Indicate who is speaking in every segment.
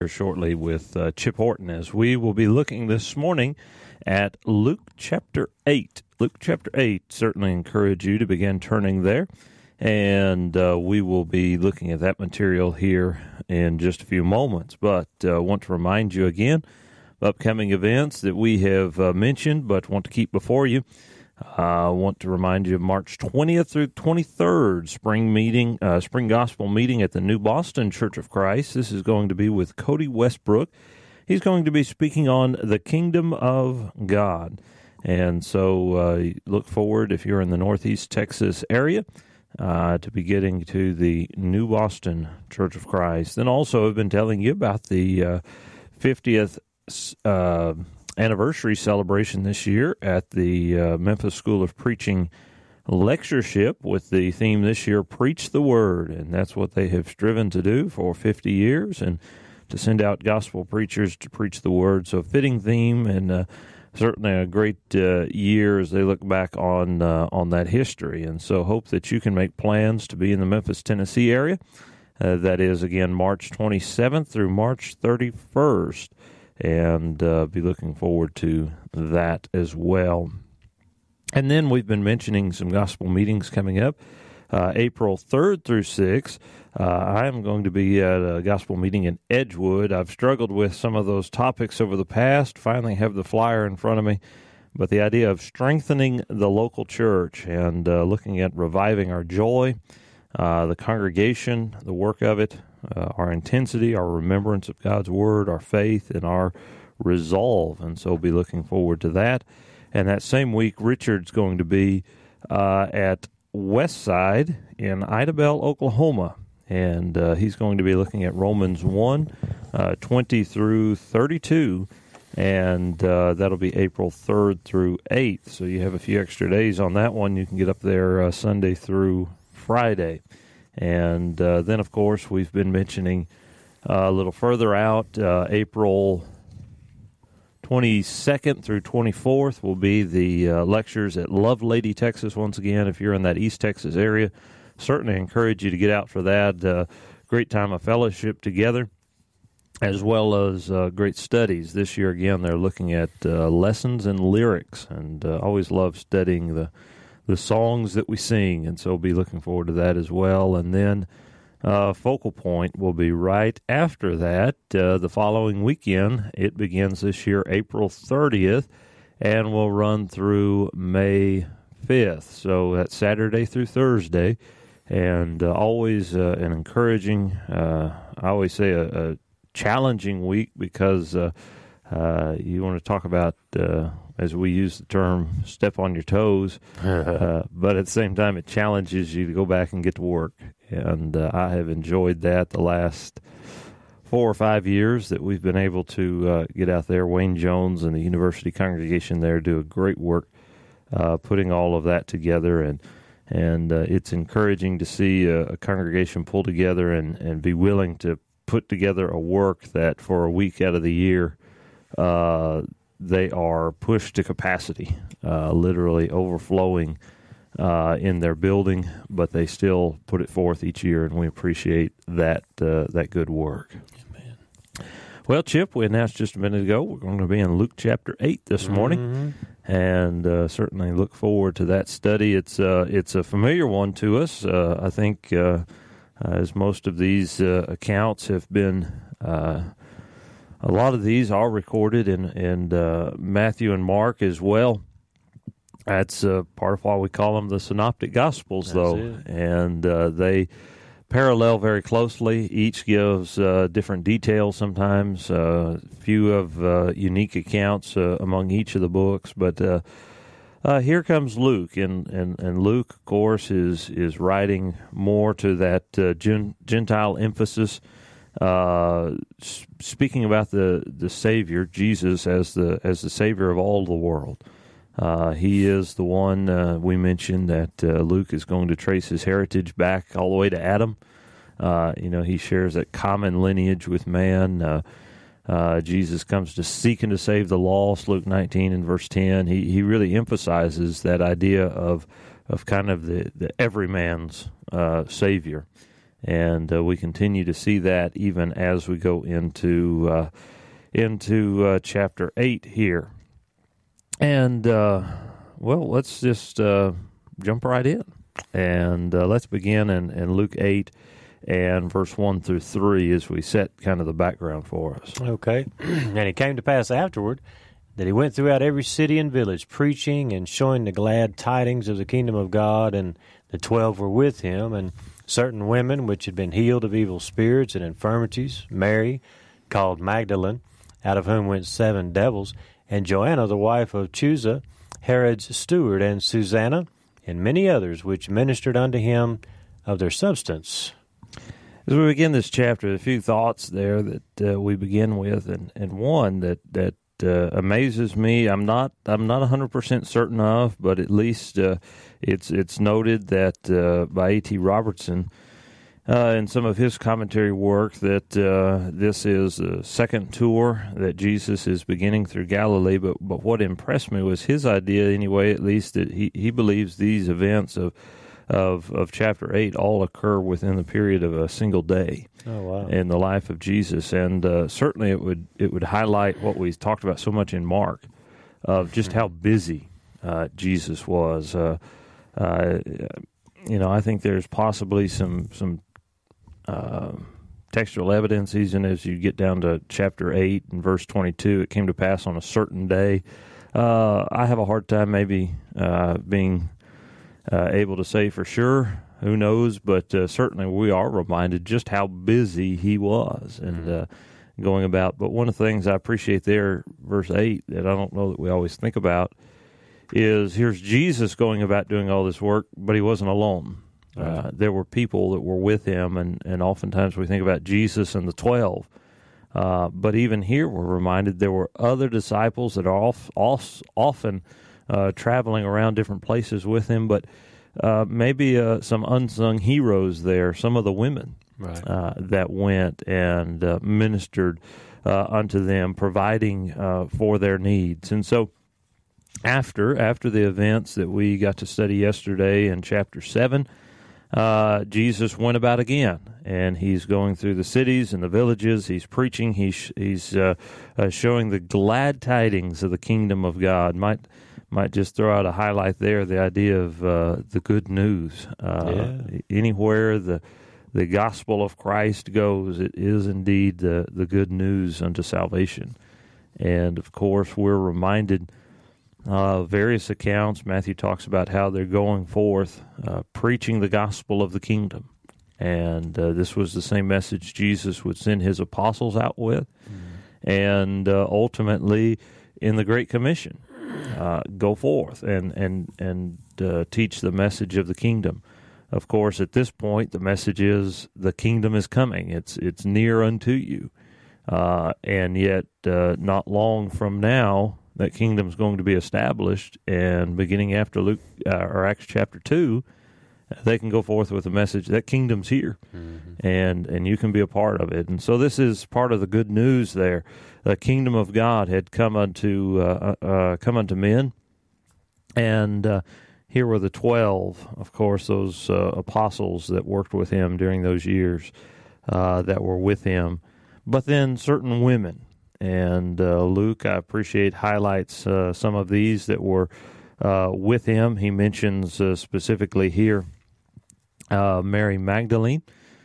Speaker 1: Shortly with Chip Horton, as we will be looking this morning at Luke chapter 8. Luke chapter 8, certainly encourage you to begin turning there, and we will be looking at that material here in just a few moments. But I want to remind you again of upcoming events that we have mentioned but want to keep before you. I want to remind you of March 20th through 23rd, spring gospel meeting at the New Boston Church of Christ. This is going to be with Cody Westbrook. He's going to be speaking on the kingdom of God. And so look forward, if you're in the Northeast Texas area, to be getting to the New Boston Church of Christ. Then also I've been telling you about the 50th anniversary celebration this year at the Memphis School of Preaching lectureship, with the theme this year, Preach the Word. And that's what they have striven to do for 50 years, and to send out gospel preachers to preach the Word. So fitting theme, and certainly a great year as they look back on that history. And so hope that you can make plans to be in the Memphis, Tennessee area. That is, again, March 27th through March 31st. And be looking forward to that as well. And then we've been mentioning some gospel meetings coming up. April 3rd through 6th, I am going to be at a gospel meeting in Edgewood. I've struggled with some of those topics over the past, finally have the flyer in front of me. But the idea of strengthening the local church and looking at reviving our joy, the congregation, the work of it, our intensity, our remembrance of God's Word, our faith, and our resolve. And so be looking forward to that. And that same week, Richard's going to be at Westside in Idabel, Oklahoma. And he's going to be looking at Romans 1, 20 through 32. And that'll be April 3rd through 8th. So you have a few extra days on that one. You can get up there Sunday through Friday. And then, of course, we've been mentioning a little further out, April 22nd through 24th will be the lectures at Lovelady, Texas. Once again, if you're in that East Texas area, certainly encourage you to get out for that. Great time of fellowship together, as well as great studies. This year, again, they're looking at lessons and lyrics, and always love studying the songs that we sing, and so we'll be looking forward to that as well. And then Focal Point will be right after that, the following weekend. It begins this year, April 30th, and will run through May 5th. So that's Saturday through Thursday, and always an encouraging, I always say a challenging week, because you want to talk about, as we use the term, step on your toes, but at the same time, it challenges you to go back and get to work. And I have enjoyed that the last 4 or 5 years that we've been able to get out there. Wayne Jones and the university congregation there do a great work putting all of that together, and it's encouraging to see a congregation pull together and be willing to put together a work that for a week out of the year they are pushed to capacity, literally overflowing in their building, but they still put it forth each year, and we appreciate that good work. Amen. Well, Chip, we announced just a minute ago we're going to be in Luke chapter 8 this morning, and certainly look forward to that study. It's a familiar one to us. I think as most of these accounts have been, a lot of these are recorded in Matthew and Mark as well. That's part of why we call them the Synoptic Gospels, though. And they parallel very closely. Each gives different details sometimes, few of unique accounts among each of the books. But here comes Luke, and Luke, of course, is writing more to that Gentile emphasis, speaking about the Savior, Jesus, as the Savior of all the world. He is the one we mentioned that Luke is going to trace his heritage back all the way to Adam. He shares that common lineage with man. Jesus comes to seek and to save the lost, Luke 19 and verse 10. He really emphasizes that idea of kind of the everyman's Savior. And we continue to see that even as we go into chapter 8 here. And, let's just jump right in. And let's begin in Luke 8 and verse 1 through 3 as we set kind of the background for us.
Speaker 2: Okay. And it came to pass afterward that he went throughout every city and village, preaching and showing the glad tidings of the kingdom of God, and the 12 were with him, and certain women which had been healed of evil spirits and infirmities, Mary, called Magdalene, out of whom went 7 devils, and Joanna, the wife of Chuza, Herod's steward, and Susanna, and many others which ministered unto him of their substance.
Speaker 1: As we begin this chapter, a few thoughts there that we begin with, and one that amazes me. I'm not 100% certain of, but at least it's noted that by A.T. Robertson in some of his commentary work that this is the second tour that Jesus is beginning through Galilee. But what impressed me was his idea, anyway, at least, that he believes these events of chapter 8 all occur within the period of a single day.
Speaker 2: Oh, wow.
Speaker 1: In the life of Jesus. And certainly it would highlight what we talked about so much in Mark, of just how busy Jesus was. I think there's possibly some textual evidence, even as you get down to chapter 8 and verse 22, it came to pass on a certain day. I have a hard time maybe being able to say for sure. Who knows? But certainly we are reminded just how busy he was and going about. But one of the things I appreciate there, verse 8, that I don't know that we always think about, is here's Jesus going about doing all this work, but he wasn't alone. Right. There were people that were with him, and oftentimes we think about Jesus and the 12. But even here we're reminded there were other disciples that are often traveling around different places with him, but maybe some unsung heroes there, some of the women that went and ministered unto them, providing for their needs. And so after the events that we got to study yesterday in chapter 7, Jesus went about again, and he's going through the cities and the villages. He's preaching. He's showing the glad tidings of the kingdom of God. Might just throw out a highlight there, the idea of the good news. Anywhere the gospel of Christ goes, it is indeed the good news unto salvation. And, of course, we're reminded of various accounts. Matthew talks about how they're going forth, preaching the gospel of the kingdom. And this was the same message Jesus would send his apostles out with. And ultimately, in the Great Commission, go forth and teach the message of the kingdom. Of course, at this point, the message is the kingdom is coming. It's near unto you. And yet, not long from now, that kingdom is going to be established. And beginning after Luke or Acts chapter 2, they can go forth with the message that kingdom's here, and you can be a part of it. And so this is part of the good news there. The kingdom of God had come unto men, and here were the 12, of course, those apostles that worked with him during those years that were with him, but then certain women. And Luke, I appreciate, highlights some of these that were with him. He mentions specifically here Mary Magdalene,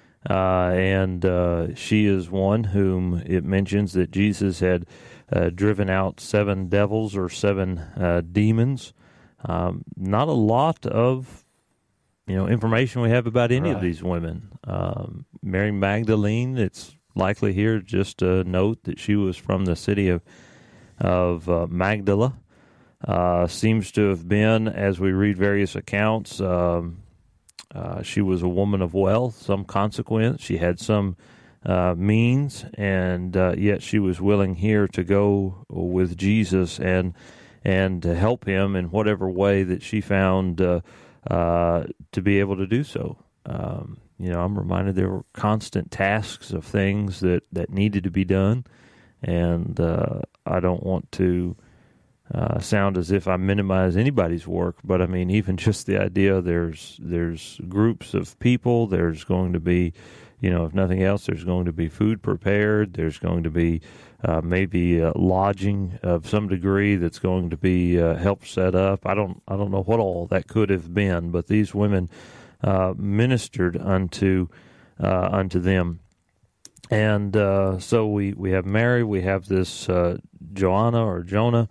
Speaker 1: and she is one whom it mentions that Jesus had driven out 7 devils or 7 demons. Not a lot of information we have about any of these women. Mary Magdalene, it's likely here just a note that she was from the city of Magdala. Seems to have been, as we read various accounts, she was a woman of wealth, some consequence. She had some means, and yet she was willing here to go with Jesus and to help him in whatever way that she found to be able to do so. I'm reminded there were constant tasks of things that needed to be done, and I don't want to sound as if I minimize anybody's work, but I mean, even just the idea there's groups of people, there's going to be, if nothing else, there's going to be food prepared, there's going to be maybe lodging of some degree that's going to be helped set up. I don't know what all that could have been, but these women ministered unto them. And so we have Mary, we have this Joanna or Jonah,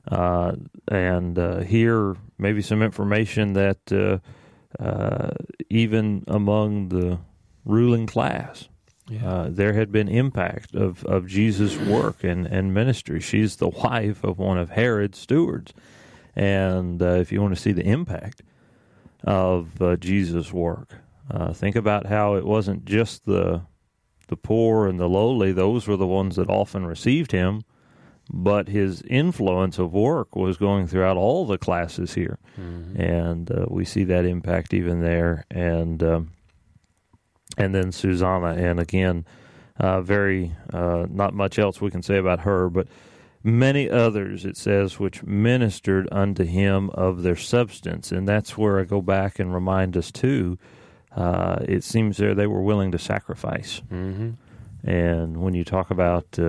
Speaker 1: and here maybe some information that even among the ruling class, there had been impact of Jesus' work and ministry. She's the wife of one of Herod's stewards. And if you want to see the impact of Jesus' work, think about how it wasn't just the poor and the lowly. Those were the ones that often received him, but his influence of work was going throughout all the classes here. Mm-hmm. And we see that impact even there. And then Susanna, and again, very not much else we can say about her, but many others, it says, which ministered unto him of their substance. And that's where I go back and remind us, too, it seems there they were willing to sacrifice. Mm-hmm. And when you talk about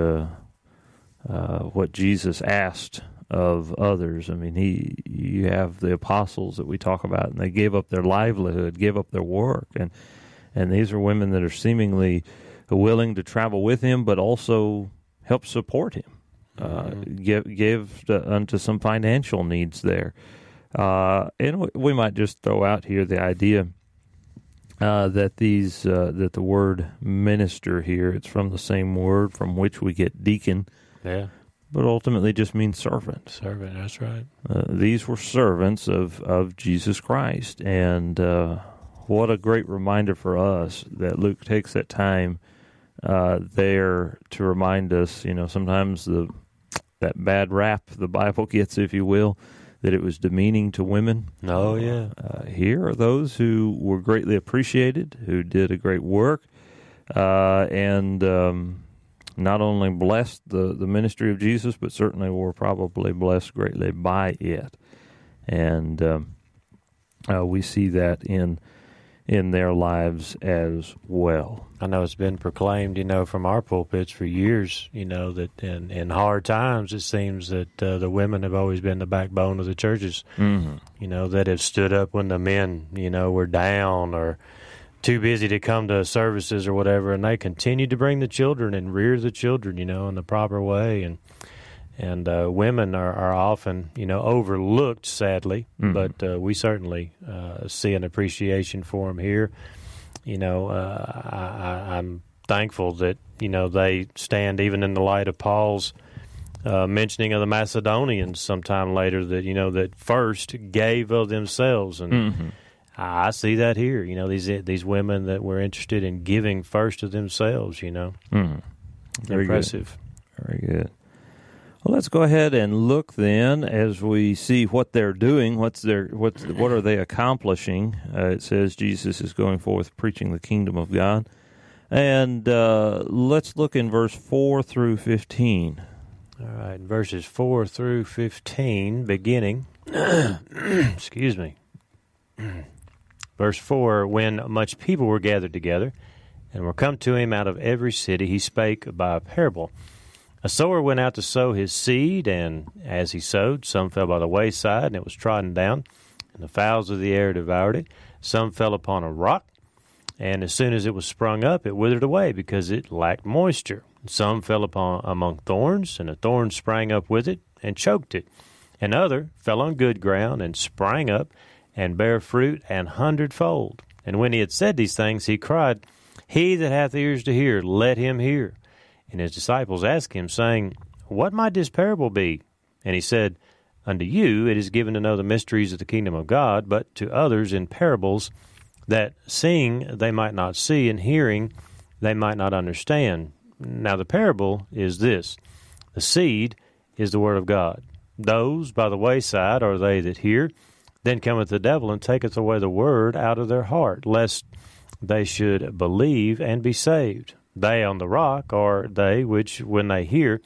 Speaker 1: what Jesus asked of others, I mean, you have the apostles that we talk about, and they gave up their livelihood, gave up their work, and these are women that are seemingly willing to travel with him, but also help support him, give unto some financial needs there. And we might just throw out here the idea that that the word minister here, it's from the same word from which we get deacon, but ultimately just means servant.
Speaker 2: Servant, that's right.
Speaker 1: These were servants of Jesus Christ, and what a great reminder for us that Luke takes that time there to remind us, sometimes that bad rap the Bible gets, if you will, that it was demeaning to women.
Speaker 2: Oh, yeah.
Speaker 1: Here are those who were greatly appreciated, who did a great work, and not only blessed the ministry of Jesus, but certainly were probably blessed greatly by it. And we see that in their lives as well.
Speaker 2: I know it's been proclaimed, from our pulpits for years, that in hard times it seems that the women have always been the backbone of the churches, that have stood up when the men, were down or too busy to come to services or whatever, and they continued to bring the children and rear the children, in the proper way. And women are often, overlooked, sadly, but we certainly see an appreciation for them here. I'm thankful that, they stand even in the light of Paul's mentioning of the Macedonians sometime later that, that first gave of themselves. And I see that here, these women that were interested in giving first of themselves,
Speaker 1: Very
Speaker 2: impressive.
Speaker 1: Good. Very good. Well, let's go ahead and look then as we see what they're doing. What are they accomplishing? It says Jesus is going forth preaching the kingdom of God, and let's look in verse 4 through 15.
Speaker 2: All right, verses 4 through 15, beginning. Excuse me. Verse 4: When much people were gathered together, and were come to him out of every city, he spake by a parable. A sower went out to sow his seed, and as he sowed, some fell by the wayside, and it was trodden down, and the fowls of the air devoured it. Some fell upon a rock, and as soon as it was sprung up, it withered away, because it lacked moisture. Some fell among thorns, and the thorns sprang up with it, and choked it. And other fell on good ground, and sprang up, and bare fruit an hundredfold. And when he had said these things, he cried, He that hath ears to hear, let him hear. And his disciples asked him, saying, What might this parable be? And he said, Unto you it is given to know the mysteries of the kingdom of God, but to others in parables, that seeing they might not see, and hearing they might not understand. Now the parable is this: the seed is the word of God. Those by the wayside are they that hear. Then cometh the devil, and taketh away the word out of their heart, lest they should believe and be saved. They on the rock are they which, when they hear,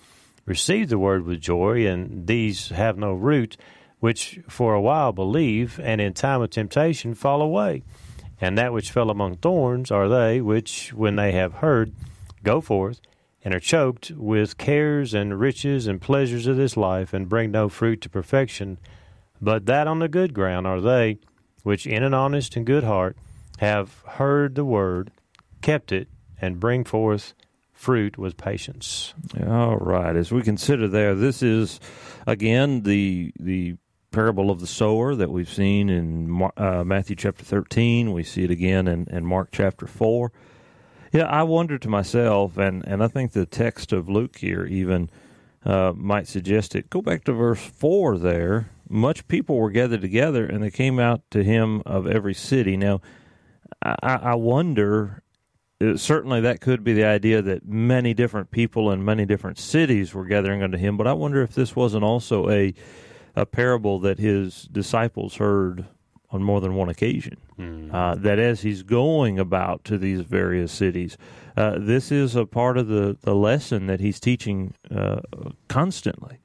Speaker 2: receive the word with joy, and these have no root, which for a while believe, and in time of temptation fall away. And that which fell among thorns are they which, when they have heard, go forth, and are choked with cares and riches and pleasures of this life, and bring no fruit to perfection. But that on the good ground are they which in an honest and good heart have heard the word, kept it, and bring forth fruit with patience.
Speaker 1: All right. As we consider there, this is, again, the parable of the sower that we've seen in Matthew chapter 13. We see it again in Mark chapter 4. Yeah, I wonder to myself, and I think the text of Luke here even might suggest it. Go back to verse 4 there. Much people were gathered together, and they came out to him of every city. Now, I wonder, certainly that could be the idea that many different people in many different cities were gathering unto him, but I wonder if this wasn't also a parable that his disciples heard on more than one occasion. That as he's going about to these various cities, this is a part of the lesson that he's teaching constantly,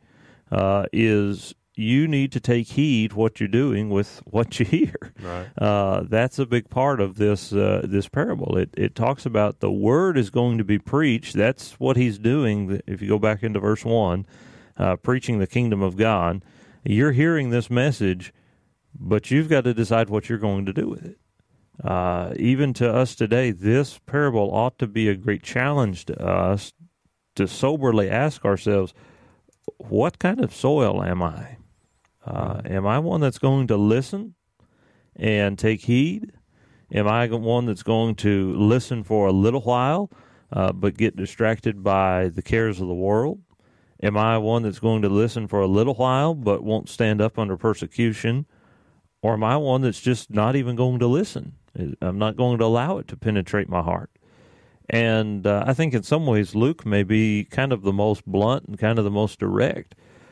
Speaker 1: is you need to take heed what you're doing with what you hear.
Speaker 2: Right.
Speaker 1: That's a big part of this parable. It talks about the word is going to be preached. That's what he's doing. If you go back into verse 1, preaching the kingdom of God, you're hearing this message, but you've got to decide what you're going to do with it. Even to us today, this parable ought to be a great challenge to us to soberly ask ourselves, what kind of soil am I? Am I one that's going to listen and take heed? Am I one that's going to listen for a little while, but get distracted by the cares of the world? Am I one that's going to listen for a little while, but won't stand up under persecution? Or am I one that's just not even going to listen? I'm not going to allow it to penetrate my heart. And I think in some ways Luke may be kind of the most blunt and kind of the most direct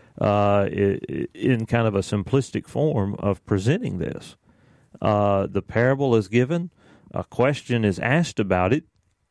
Speaker 1: in kind of a simplistic form of presenting this. The parable is given, a question is asked about it,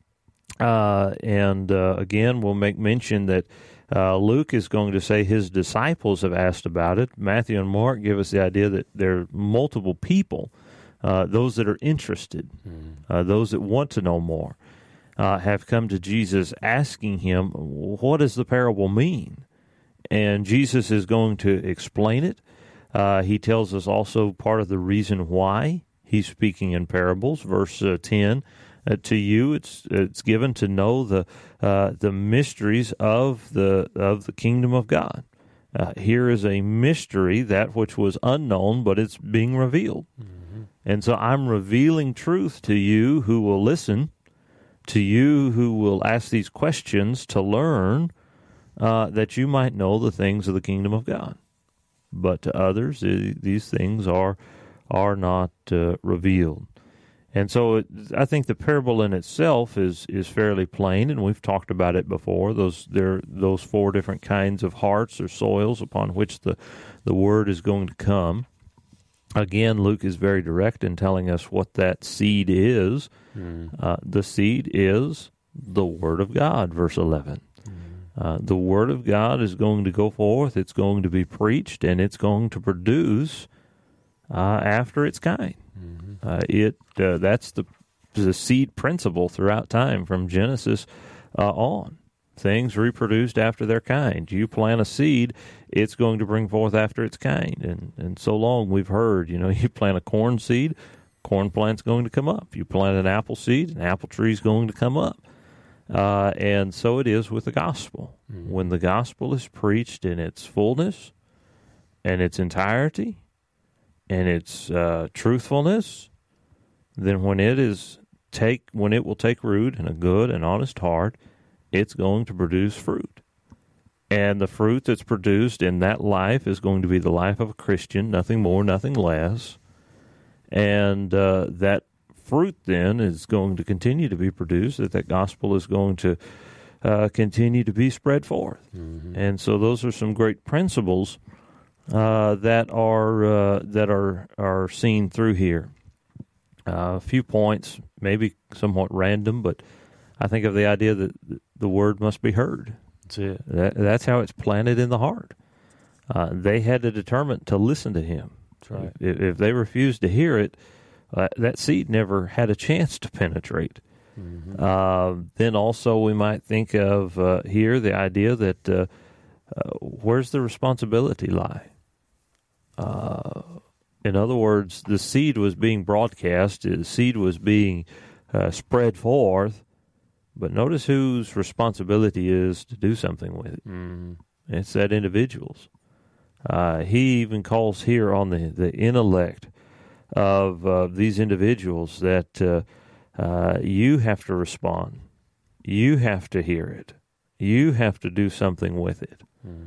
Speaker 1: and again, we'll make mention that Luke is going to say his disciples have asked about it. Matthew and Mark give us the idea that there are multiple people, those that are interested, those that want to know more, have come to Jesus asking him, what does the parable mean? And Jesus is going to explain it. He tells us also part of the reason why he's speaking in parables. Verse 10, to you it's given to know the mysteries of the kingdom of God. Here is a mystery, that which was unknown, but it's being revealed. Mm-hmm. And so I'm revealing truth to you who will listen, to you who will ask these questions to learn, that you might know the things of the kingdom of God. But to others, these things are not revealed. And so I think the parable in itself is fairly plain, and we've talked about it before. Those four different kinds of hearts or soils upon which the word is going to come. Again, Luke is very direct in telling us what that seed is. The seed is the Word of God, verse 11. The Word of God is going to go forth, it's going to be preached, and it's going to produce after its kind. That's the seed principle throughout time, from Genesis on. Things reproduced after their kind. You plant a seed, it's going to bring forth after its kind. And so long we've heard, you plant a corn seed, corn plant's going to come up. You plant an apple seed, an apple tree's going to come up. And so it is with the gospel. When the gospel is preached in its fullness and its entirety and its truthfulness, then when it will take root in a good and honest heart, it's going to produce fruit. And the fruit that's produced in that life is going to be the life of a Christian, nothing more, nothing less. And that fruit then is going to continue to be produced, that gospel is going to continue to be spread forth. And so those are some great principles that are seen through here. A few points, maybe somewhat random, but I think of the idea that the word must be heard.
Speaker 2: That's it.
Speaker 1: That's how it's planted in the heart. They had to determine to listen to him.
Speaker 2: That's right.
Speaker 1: If they refused to hear it, that seed never had a chance to penetrate. Then also we might think of here the idea that where's the responsibility lie? In other words, the seed was being broadcast, the seed was being spread forth, but notice whose responsibility is to do something with it. It's that individual's. He even calls here on the intellect of these individuals that you have to respond. You have to hear it. You have to do something with it.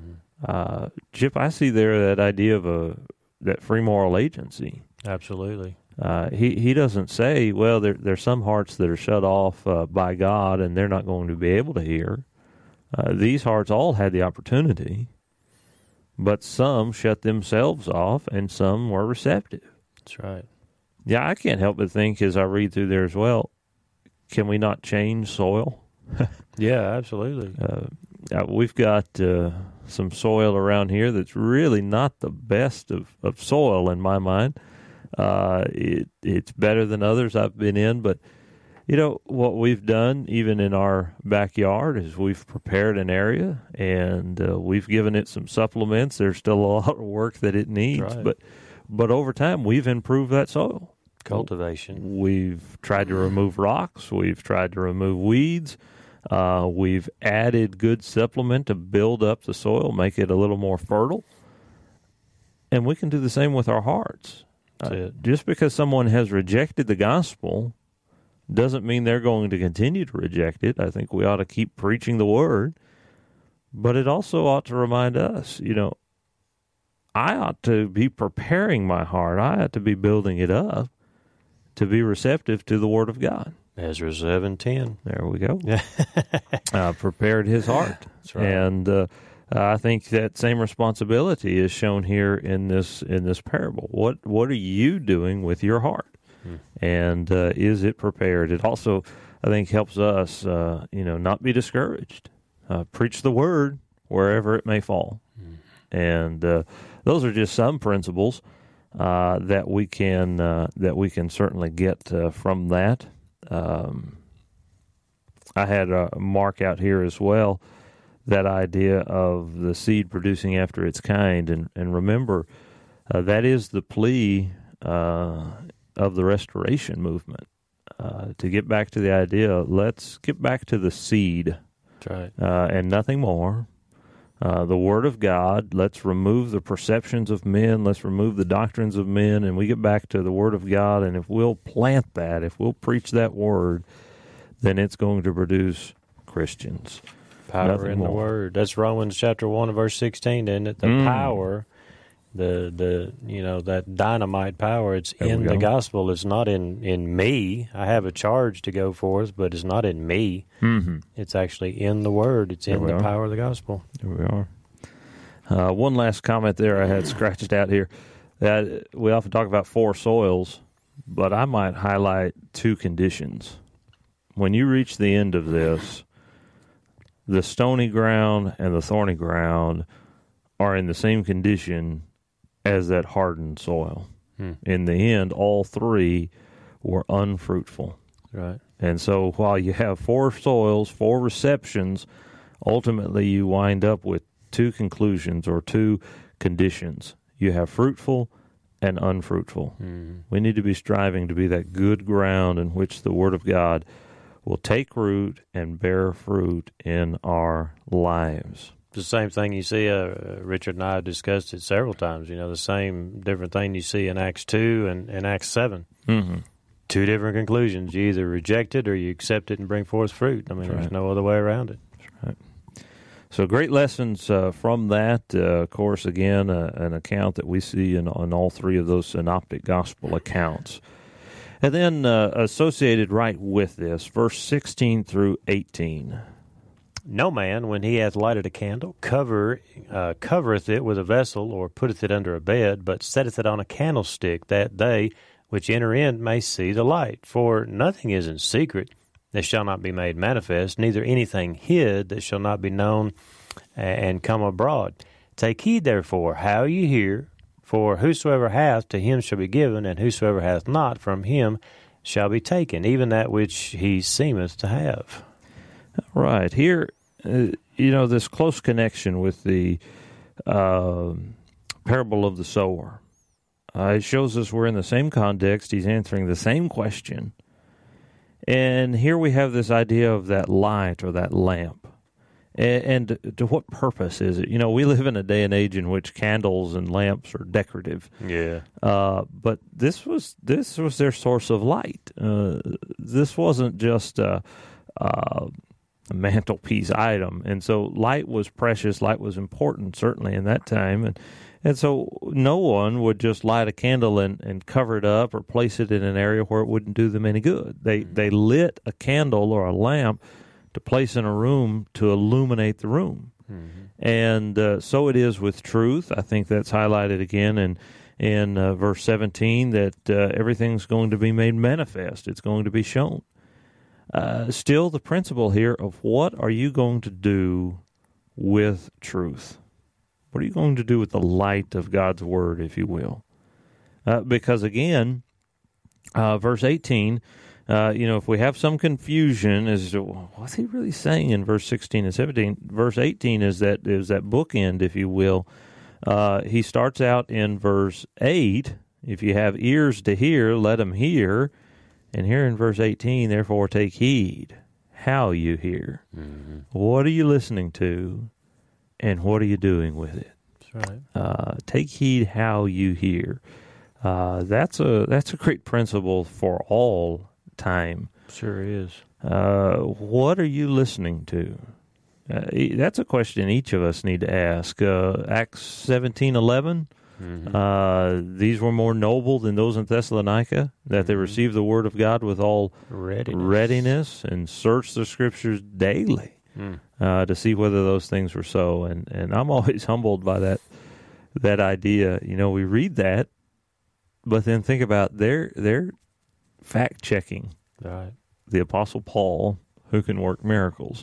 Speaker 1: Chip, I see there that idea of that free moral agency.
Speaker 2: Absolutely.
Speaker 1: He doesn't say, well, there's some hearts that are shut off by God and they're not going to be able to hear. These hearts all had the opportunity, but some shut themselves off and some were receptive.
Speaker 2: That's right.
Speaker 1: Yeah, I can't help but think as I read through there as well, can we not change soil?
Speaker 2: Yeah, absolutely.
Speaker 1: We've got some soil around here that's really not the best of soil in my mind. It's better than others I've been in, but you know what we've done even in our backyard is we've prepared an area and we've given it some supplements. There's still a lot of work that it needs,
Speaker 2: right.
Speaker 1: but over time we've improved that soil.
Speaker 2: Cultivation.
Speaker 1: We've tried to remove rocks. We've tried to remove weeds. We've added good supplement to build up the soil, make it a little more fertile. And we can do the same with our hearts. Just because someone has rejected the gospel doesn't mean they're going to continue to reject it. I think we ought to keep preaching the word. But it also ought to remind us, you know, I ought to be preparing my heart. I ought to be building it up to be receptive to the word of God.
Speaker 2: Ezra 7:10.
Speaker 1: There we go. Prepared his heart.
Speaker 2: That's right.
Speaker 1: And I think that same responsibility is shown here in this parable. What are you doing with your heart? And is it prepared? It also, I think, helps us, not be discouraged. Preach the word wherever it may fall. And those are just some principles that we can certainly get from that. I had a mark out here as well, that idea of the seed producing after its kind. And remember, that is the plea of the restoration movement, to get back to the idea, let's get back to the seed.
Speaker 2: That's right.
Speaker 1: And nothing more. The Word of God, let's remove the perceptions of men, let's remove the doctrines of men, and we get back to the Word of God, and if we'll plant that, if we'll preach that Word, then it's going to produce Christians.
Speaker 2: Power
Speaker 1: Nothing
Speaker 2: in
Speaker 1: more.
Speaker 2: the Word. That's Romans chapter 1 and verse 16, isn't it? The power, that dynamite power, it's
Speaker 1: There
Speaker 2: in
Speaker 1: we
Speaker 2: the
Speaker 1: go.
Speaker 2: gospel. It's not in me. I have a charge to go forth, but it's not in me. It's actually in the Word. It's in
Speaker 1: we
Speaker 2: the
Speaker 1: are.
Speaker 2: power of the gospel.
Speaker 1: There we are. One last comment there I had scratched out here. That we often talk about 4 soils, but I might highlight 2 conditions. When you reach the end of this, the stony ground and the thorny ground are in the same condition as that hardened soil. In the end, all 3 were unfruitful.
Speaker 2: Right.
Speaker 1: And so while you have 4 soils, 4 receptions, ultimately you wind up with 2 conclusions or 2 conditions. You have fruitful and unfruitful. We need to be striving to be that good ground in which the Word of God will take root and bear fruit in our lives.
Speaker 2: The same thing you see, Richard and I have discussed it several times, the same different thing you see in Acts 2 and Acts 7. 2 different conclusions. You either reject it or you accept it and bring forth fruit. I mean, there's no other way around it.
Speaker 1: Right. So great lessons from that. Of course, again, an account that we see in all 3 of those synoptic gospel accounts. And then associated right with this, verse 16 through 18.
Speaker 2: No man, when he hath lighted a candle, covereth it with a vessel, or putteth it under a bed, but setteth it on a candlestick, that they which enter in may see the light. For nothing is in secret, that shall not be made manifest, neither anything hid that shall not be known and come abroad. Take heed, therefore, how you hear, for whosoever hath, to him shall be given, and whosoever hath not, from him shall be taken, even that which he seemeth to have.
Speaker 1: Right. Here, this close connection with the parable of the sower. It shows us we're in the same context. He's answering the same question. And here we have this idea of that light or that lamp. And to what purpose is it? We live in a day and age in which candles and lamps are decorative.
Speaker 2: Yeah.
Speaker 1: But this was their source of light. This wasn't just a mantelpiece item. And so light was precious. Light was important, certainly, in that time. And so no one would just light a candle and cover it up or place it in an area where it wouldn't do them any good. They lit a candle or a lamp to place in a room to illuminate the room. Mm-hmm. And so it is with truth. I think that's highlighted again in verse 17, that everything's going to be made manifest. It's going to be shown. Still the principle here of what are you going to do with truth? What are you going to do with the light of God's Word, if you will? Because again, verse 18, if we have some confusion as to what's he really saying in verse 16 and 17, verse 18 is that bookend, if you will. He starts out in verse 8, if you have ears to hear, let them hear. And here in verse 18, therefore take heed how you hear. Mm-hmm. What are you listening to, and what are you doing with it?
Speaker 2: That's right.
Speaker 1: Take heed how you hear. That's a great principle for all time.
Speaker 2: Sure is.
Speaker 1: What are you listening to? That's a question each of us need to ask. Acts 17:11. Mm-hmm. These were more noble than those in Thessalonica, that they received the word of God with all readiness and searched the Scriptures daily to see whether those things were so. And I'm always humbled by that idea. We read that, but then think about they're fact checking.
Speaker 2: Right.
Speaker 1: The Apostle Paul, who can work miracles.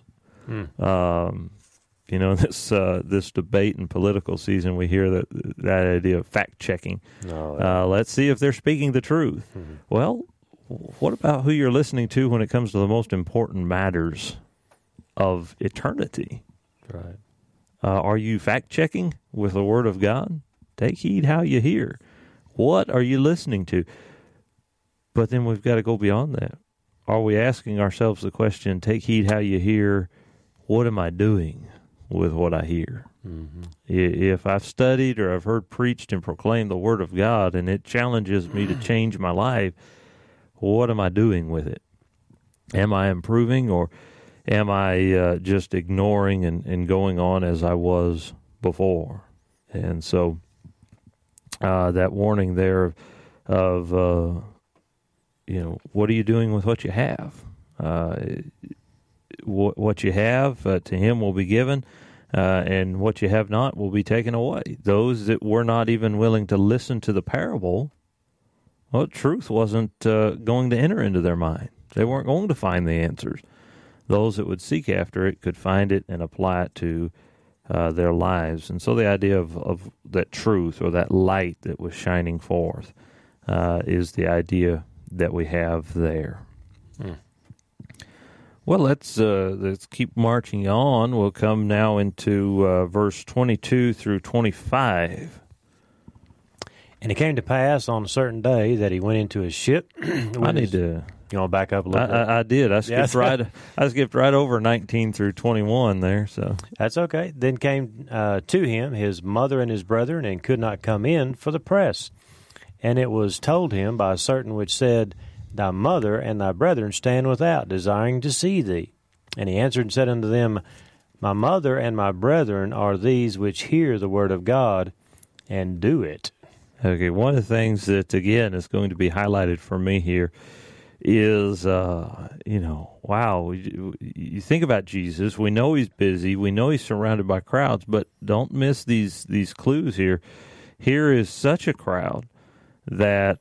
Speaker 1: This debate in political season, we hear that idea of fact checking. Let's see if they're speaking the truth. Mm-hmm. Well, what about who you're listening to when it comes to the most important matters of eternity?
Speaker 2: Right.
Speaker 1: Are you fact checking with the Word of God? Take heed how you hear. What are you listening to? But then we've got to go beyond that. Are we asking ourselves the question, take heed how you hear, what am I doing with what I hear? Mm-hmm. If I've studied or I've heard preached and proclaimed the Word of God and it challenges me to change my life, what am I doing with it? Am I improving, or am I just ignoring and going on as I was before? And so that warning there of what are you doing with what you have? What you have, to him will be given, and what you have not will be taken away. Those that were not even willing to listen to the parable, well, truth wasn't going to enter into their mind. They weren't going to find the answers. Those that would seek after it could find it and apply it to their lives. And so the idea of that truth, or that light that was shining forth, is the idea that we have there. Well, let's keep marching on. We'll come now into verse 22 through 25.
Speaker 2: And it came to pass on a certain day that he went into his ship.
Speaker 1: I need to.
Speaker 2: You want to back up a little bit?
Speaker 1: I did. I skipped right over 19 through 21 there. So
Speaker 2: that's okay. Then came to him his mother and his brethren, and could not come in for the press. And it was told him by a certain which said, Thy mother and thy brethren stand without, desiring to see thee. And he answered and said unto them, My mother and my brethren are these which hear the word of God and do it.
Speaker 1: Okay, one of the things that, again, is going to be highlighted for me here is, wow, you think about Jesus. We know he's busy. We know he's surrounded by crowds, but don't miss these clues here. Here is such a crowd that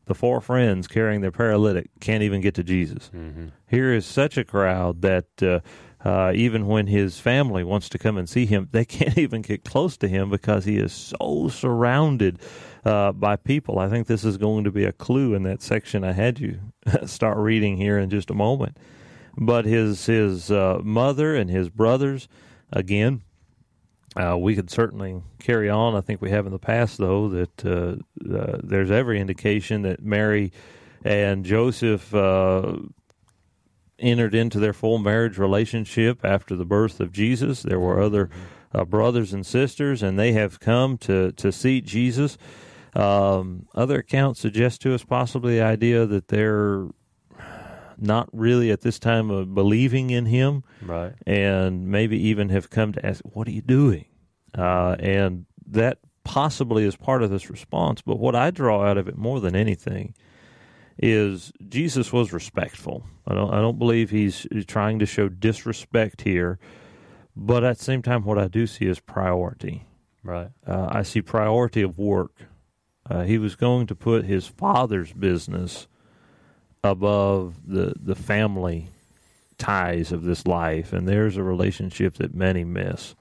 Speaker 1: the 4 friends carrying their paralytic can't even get to Jesus.
Speaker 2: Mm-hmm.
Speaker 1: Here is such a crowd that even when his family wants to come and see him, they can't even get close to him because he is so surrounded by people. I think this is going to be a clue in that section I had you start reading here in just a moment. But his mother and his brothers, again, we could certainly carry on. I think we have in the past, though, that there's every indication that Mary and Joseph entered into their full marriage relationship after the birth of Jesus. There were other brothers and sisters, and they have come to see Jesus. Other accounts suggest to us possibly the idea that they're not really at this time of believing in him,
Speaker 2: Right.
Speaker 1: and maybe even have come to ask, what are you doing? And that possibly is part of this response, but what I draw out of it more than anything is Jesus was respectful. I don't believe he's trying to show disrespect here, but at the same time, what I do see is priority.
Speaker 2: Right.
Speaker 1: I see priority of work. He was going to put his Father's business above the family ties of this life, and there's a relationship that many miss.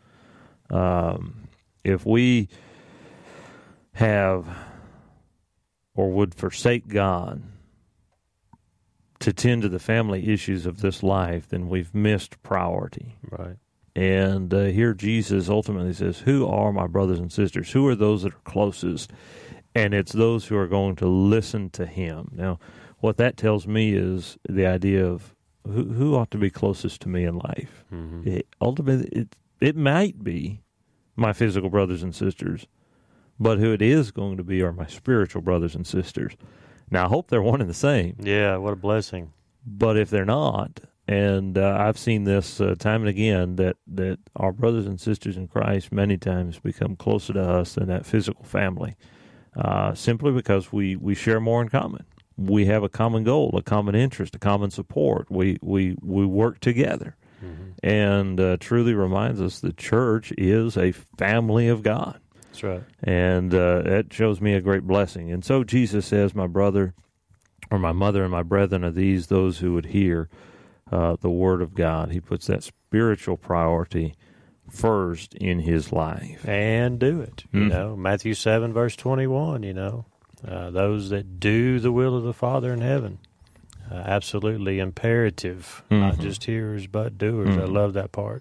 Speaker 1: If we have or would forsake God to tend to the family issues of this life, then we've missed priority.
Speaker 2: Right.
Speaker 1: And here Jesus ultimately says, who are my brothers and sisters? Who are those that are closest? And it's those who are going to listen to him. Now, what that tells me is the idea of who ought to be closest to me in life.
Speaker 2: Mm-hmm.
Speaker 1: Ultimately, it might be my physical brothers and sisters, but who it is going to be are my spiritual brothers and sisters. Now, I hope they're one and the same.
Speaker 2: Yeah, what a blessing.
Speaker 1: But if they're not, and I've seen this time and again, that our brothers and sisters in Christ many times become closer to us than that physical family, simply because we share more in common. We have a common goal, a common interest, a common support. We work together. Mm-hmm. And truly reminds us the church is a family of God.
Speaker 2: That's right.
Speaker 1: And that shows me a great blessing. And so Jesus says, my brother or my mother and my brethren are those who would hear the word of God. He puts that spiritual priority first in his life.
Speaker 2: And do it. You know, Matthew 7, verse 21, those that do the will of the Father in heaven. Absolutely imperative, not just hearers but doers. I love that part.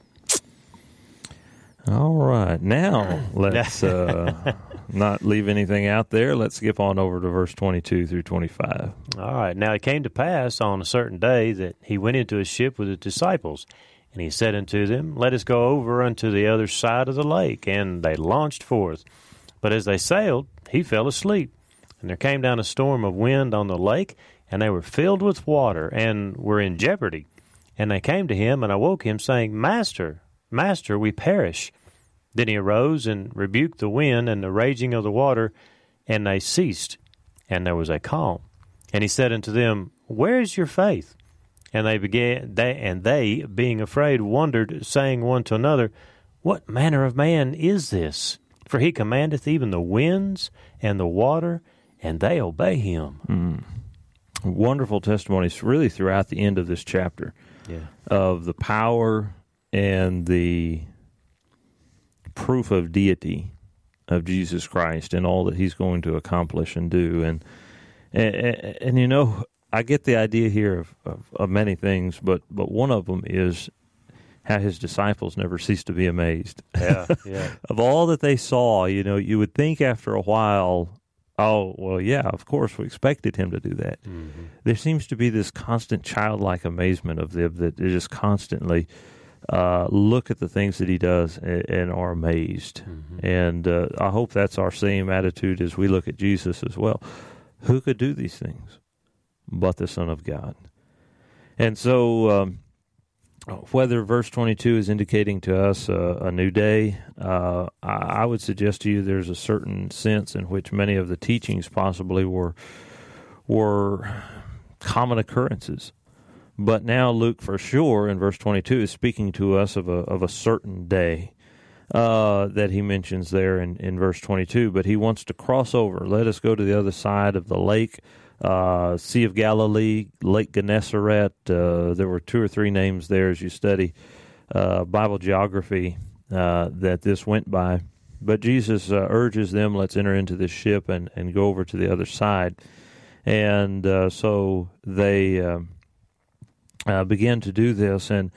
Speaker 1: All right. Now, let's not leave anything out there. Let's skip on over to verse 22 through 25.
Speaker 2: All right. Now it came to pass on a certain day that he went into a ship with his disciples, and he said unto them, let us go over unto the other side of the lake. And they launched forth. But as they sailed, he fell asleep. And there came down a storm of wind on the lake, and they were filled with water, and were in jeopardy. And they came to him, and awoke him, saying, Master, Master, we perish. Then he arose, and rebuked the wind and the raging of the water, and they ceased, and there was a calm. And he said unto them, Where is your faith? And they, being afraid, wondered, saying one to another, What manner of man is this? For he commandeth even the winds and the water, and they obey him.
Speaker 1: Wonderful testimonies really throughout the end of this chapter of the power and the proof of deity of Jesus Christ and all that he's going to accomplish and do. And I get the idea here of many things, but one of them is how his disciples never cease to be amazed.
Speaker 2: Yeah.
Speaker 1: Of all that they saw, you would think after a while, oh, well, yeah, of course we expected him to do that. Mm-hmm. There seems to be this constant childlike amazement of them that they just constantly look at the things that he does and are amazed. Mm-hmm. And I hope that's our same attitude as we look at Jesus as well. Who could do these things but the Son of God? And so whether verse 22 is indicating to us a new day, I would suggest to you there's a certain sense in which many of the teachings possibly were common occurrences. But now Luke, for sure, in verse 22, is speaking to us of a certain day that he mentions there in verse 22. But he wants to cross over. Let us go to the other side of the lake Sea of Galilee, Lake Gennesaret. There were 2 or 3 names there as you study Bible geography that this went by. But Jesus urges them, let's enter into this ship and go over to the other side. And so they began to do this, and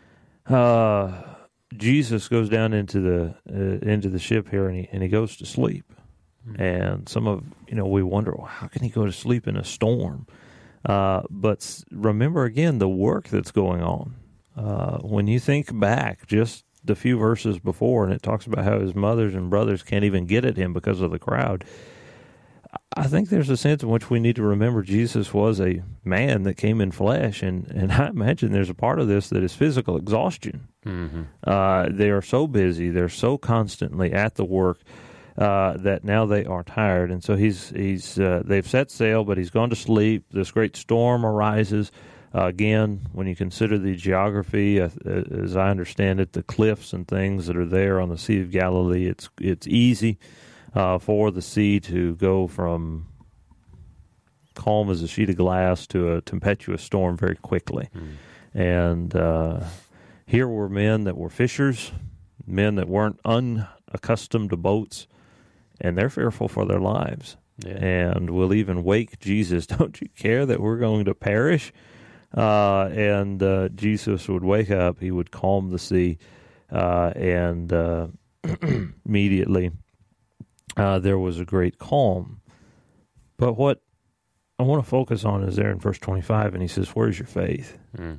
Speaker 1: Jesus goes down into the ship here, and he goes to sleep. And some of we wonder, well, how can he go to sleep in a storm? But remember again the work that's going on. When you think back just the few verses before, and it talks about how his mothers and brothers can't even get at him because of the crowd. I think there's a sense in which we need to remember Jesus was a man that came in flesh, and I imagine there's a part of this that is physical exhaustion. Mm-hmm. They are so busy, they're so constantly at the work that now they are tired, and so they've set sail, but he's gone to sleep. This great storm arises. Again, when you consider the geography, as I understand it, the cliffs and things that are there on the Sea of Galilee, it's easy for the sea to go from calm as a sheet of glass to a tempestuous storm very quickly. And here were men that were fishers, men that weren't unaccustomed to boats, and they're fearful for their lives. Yeah. And will even wake Jesus, don't you care that we're going to perish? And Jesus would wake up, he would calm the sea, and immediately there was a great calm. But what I want to focus on is there in verse 25, and he says, where's your faith?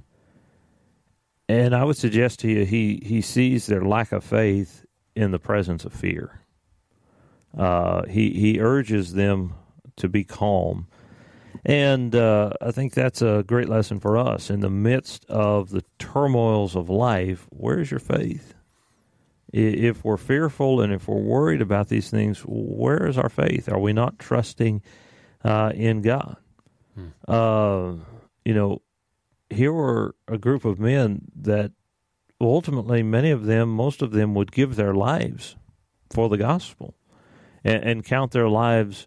Speaker 1: And I would suggest to you, he sees their lack of faith in the presence of fear. He urges them to be calm. And I think that's a great lesson for us. In the midst of the turmoils of life, where's your faith? If we're fearful and if we're worried about these things, where is our faith? Are we not trusting in God? Here were a group of men that ultimately most of them would give their lives for the gospel and count their lives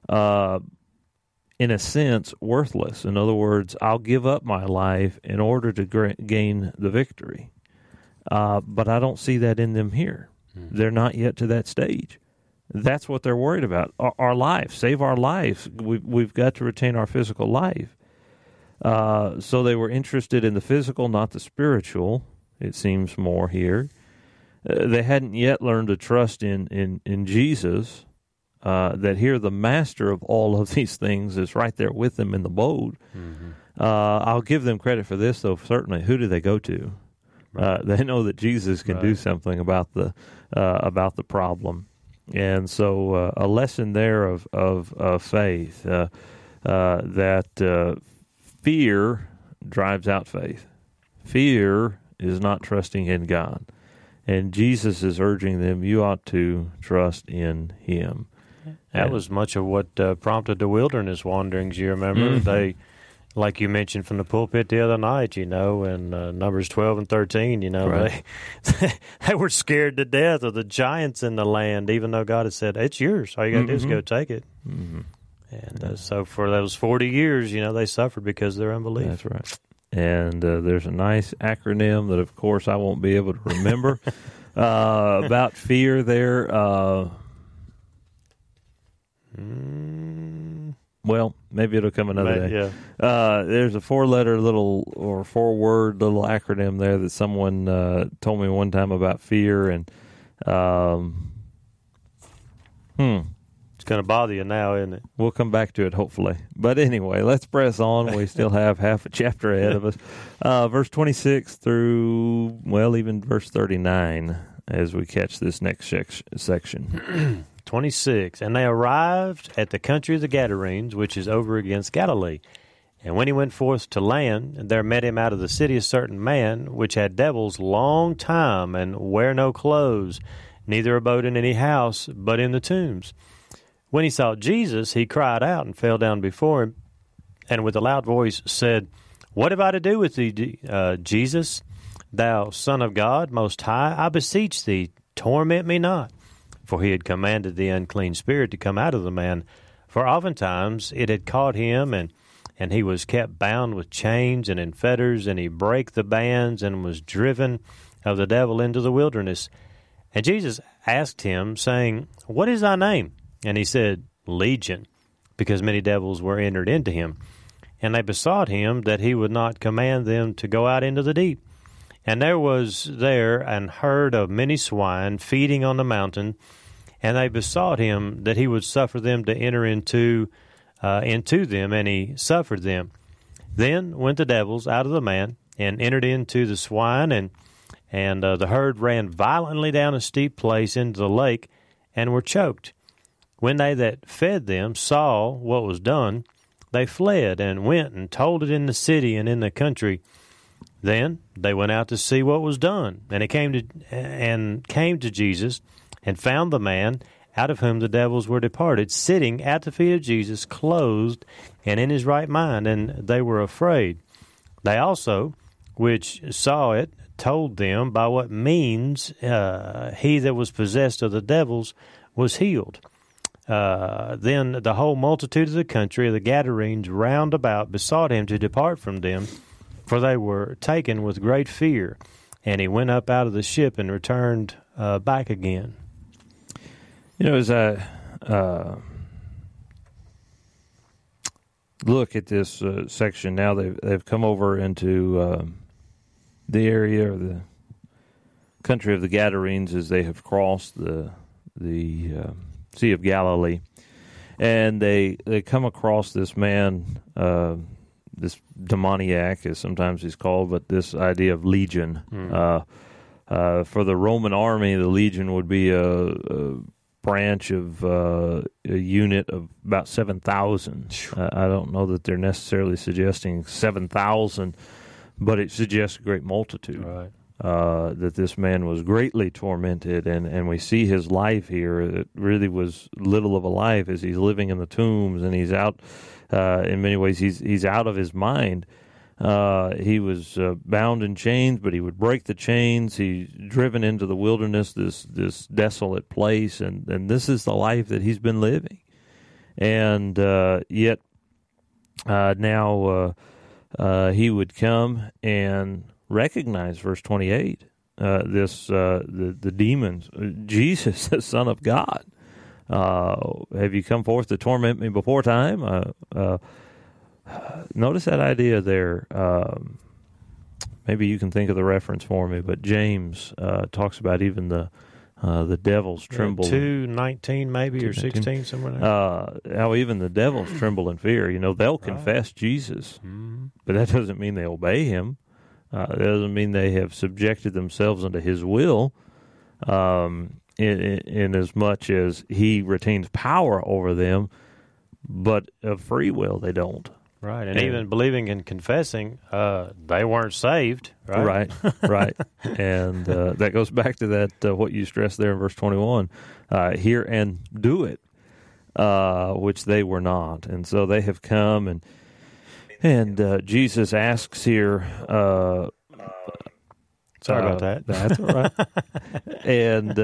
Speaker 1: in a sense, worthless. In other words, I'll give up my life in order to gain the victory. But I don't see that in them here. They're not yet to that stage. That's what they're worried about. Our life, save our lives. We've got to retain our physical life. So they were interested in the physical, not the spiritual, it seems more here. They hadn't yet learned to trust in Jesus. That here the master of all of these things is right there with them in the boat. I'll give them credit for this, though, certainly. Who do they go to? Right. They know that Jesus can do something about the problem. And so a lesson there of faith, that fear drives out faith. Fear is not trusting in God. And Jesus is urging them, you ought to trust in Him.
Speaker 2: That was much of what prompted the wilderness wanderings, you remember? They, like you mentioned from the pulpit the other night, in Numbers 12 and 13, right. they were scared to death of the giants in the land, even though God had said, it's yours. All you got to do is go take it. And so for those 40 years, they suffered because of their unbelief.
Speaker 1: That's right. And there's a nice acronym that, of course, I won't be able to remember about fear there. Well, maybe it'll come another day.
Speaker 2: Yeah.
Speaker 1: There's a 4-letter little or 4-word little acronym there that someone told me one time about fear, and
Speaker 2: it's going to bother you now, isn't it?
Speaker 1: We'll come back to it, hopefully. But anyway, let's press on. We still have half a chapter ahead of us. Verse 26 through, even verse 39 as we catch this next section.
Speaker 2: 26, and they arrived at the country of the Gadarenes, which is over against Galilee. And when he went forth to land, there met him out of the city a certain man, which had devils long time, and wear no clothes, neither abode in any house, but in the tombs. When he saw Jesus, he cried out and fell down before him, and with a loud voice said, What have I to do with thee, Jesus, thou Son of God Most High? I beseech thee, torment me not. For he had commanded the unclean spirit to come out of the man. For oftentimes it had caught him, and he was kept bound with chains and in fetters, and he brake the bands and was driven of the devil into the wilderness. And Jesus asked him, saying, What is thy name? And he said, Legion, because many devils were entered into him. And they besought him that he would not command them to go out into the deep. And there was there an herd of many swine feeding on the mountain, and they besought him that he would suffer them to enter into them, and he suffered them. Then went the devils out of the man, and entered into the swine, and the herd ran violently down a steep place into the lake, and were choked. When they that fed them saw what was done, they fled, and went and told it in the city and in the country. Then they went out to see what was done, and it came to Jesus, and found the man out of whom the devils were departed, sitting at the feet of Jesus, clothed and in his right mind, and they were afraid. They also, which saw it, told them by what means he that was possessed of the devils was healed. Then the whole multitude of the country of the Gadarenes round about besought him to depart from them, for they were taken with great fear. And he went up out of the ship and returned back again.
Speaker 1: As I look at this section now, they've come over into the area or the country of the Gadarenes as they have crossed the Sea of Galilee, and they come across this man, this demoniac, as sometimes he's called, but this idea of legion. For the Roman army, the legion would be a branch of a unit of about 7,000. I don't know that they're necessarily suggesting 7,000, but it suggests a great multitude.
Speaker 2: Right.
Speaker 1: That this man was greatly tormented, and we see his life here. It really was little of a life as he's living in the tombs, and he's out, in many ways, he's out of his mind. He was bound in chains, but he would break the chains. He's driven into the wilderness, this desolate place, and this is the life that he's been living. And yet now he would come and recognize, verse 28, the demons, Jesus, the Son of God. Have you come forth to torment me before time? Notice that idea there. Maybe you can think of the reference for me, but James talks about even the devils tremble.
Speaker 2: 2:19 maybe, or 16, somewhere there.
Speaker 1: How even the devils tremble in fear. They'll confess Jesus, but that doesn't mean they obey him. That doesn't mean they have subjected themselves unto his will, in as much as he retains power over them, but of free will they don't.
Speaker 2: Right, and even believing and confessing, they weren't saved. Right,
Speaker 1: right. And that goes back to that what you stressed there in verse 21, hear and do it, which they were not. And so they have come, and Jesus asks here...
Speaker 2: Sorry about that.
Speaker 1: That's all right. And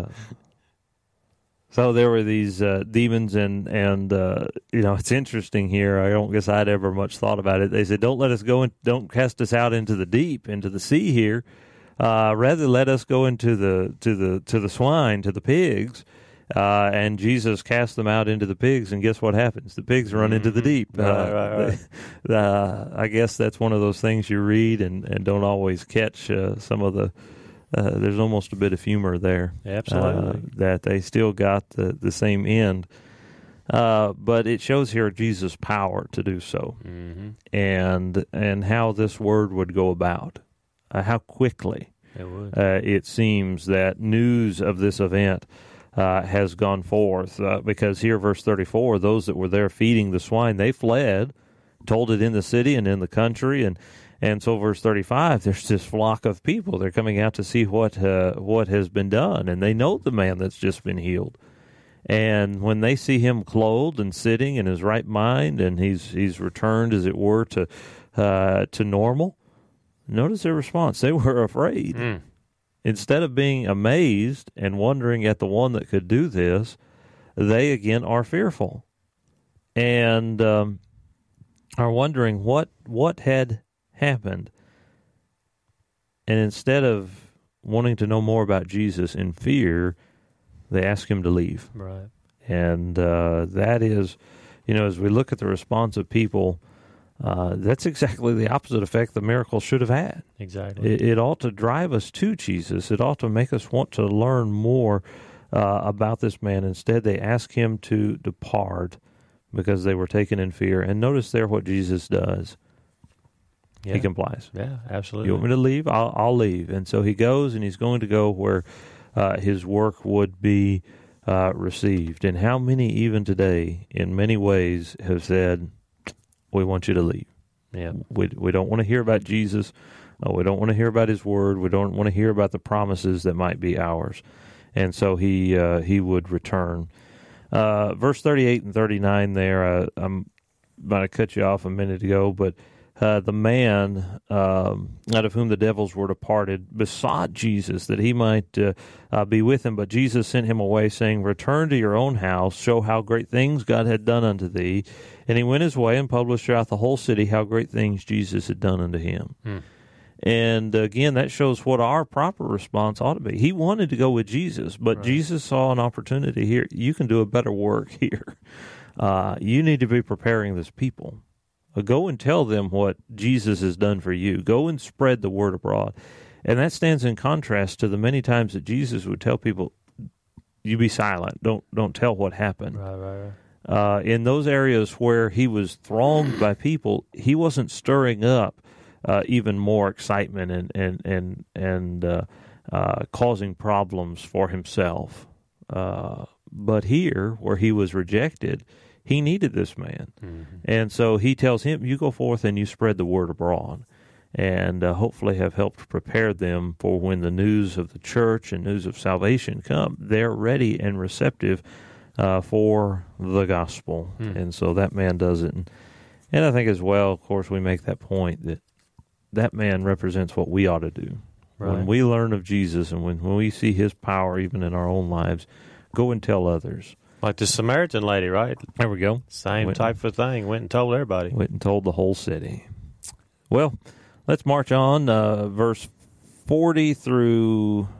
Speaker 1: so there were these demons, and it's interesting here. I don't guess I'd ever much thought about it. They said, "Don't let us go and don't cast us out into the deep, into the sea here. Rather, let us go into the swine, to the pigs." And Jesus cast them out into the pigs, and guess what happens? The pigs run into the deep.
Speaker 2: Right.
Speaker 1: I guess that's one of those things you read and don't always catch some of the... there's almost a bit of humor there.
Speaker 2: Absolutely.
Speaker 1: That they still got the same end. But it shows here Jesus' power to do so, and how this word would go about, how quickly
Speaker 2: it would.
Speaker 1: It seems that news of this event has gone forth, because here, verse 34, those that were there feeding the swine, they fled, told it in the city and in the country, and so verse 35, there's this flock of people. They're coming out to see what has been done, and they know the man that's just been healed. And when they see him clothed and sitting in his right mind, and he's returned, as it were, to normal, notice their response. They were afraid. Instead of being amazed and wondering at the one that could do this, they again are fearful. and are wondering what had happened. And instead of wanting to know more about Jesus in fear, they ask him to leave.
Speaker 2: Right.
Speaker 1: And that is, as we look at the response of people, that's exactly the opposite effect the miracle should have had.
Speaker 2: Exactly.
Speaker 1: It ought to drive us to Jesus. It ought to make us want to learn more about this man. Instead, they ask him to depart because they were taken in fear. And notice there what Jesus does.
Speaker 2: Yeah.
Speaker 1: He complies.
Speaker 2: Yeah, absolutely.
Speaker 1: You want me to leave? I'll leave. And so he goes, and he's going to go where his work would be received. And how many, even today, in many ways, have said, we want you to leave.
Speaker 2: Yeah.
Speaker 1: We don't want to hear about Jesus. We don't want to hear about his word. We don't want to hear about the promises that might be ours. And so he would return. Verse 38 and 39 there, I'm about to cut you off a minute ago, but the man out of whom the devils were departed besought Jesus that he might be with him. But Jesus sent him away, saying, return to your own house, show how great things God had done unto thee. And he went his way and published throughout the whole city how great things Jesus had done unto him. And again, that shows what our proper response ought to be. He wanted to go with Jesus, but right. Jesus saw an opportunity here. You can do a better work here. You need to be preparing this people. Go and tell them what Jesus has done for you. Go and spread the word abroad. And that stands in contrast to the many times that Jesus would tell people, you be silent. Don't tell what happened.
Speaker 2: Right.
Speaker 1: In those areas where he was thronged by people, he wasn't stirring up even more excitement and causing problems for himself. But here, where he was rejected, he needed this man. Mm-hmm. And so he tells him, you go forth and you spread the word abroad. And hopefully have helped prepare them for when the news of the church and news of salvation come. They're ready and receptive for the gospel. And so that man does it. And I think as well, of course, we make that point that man represents what we ought to do. Right. When we learn of Jesus and when we see his power even in our own lives, go and tell others.
Speaker 2: Like the Samaritan lady, right?
Speaker 1: There we go.
Speaker 2: Same type of thing. Went and told everybody.
Speaker 1: Went and told the whole city. Well, let's march on. Verse 40 through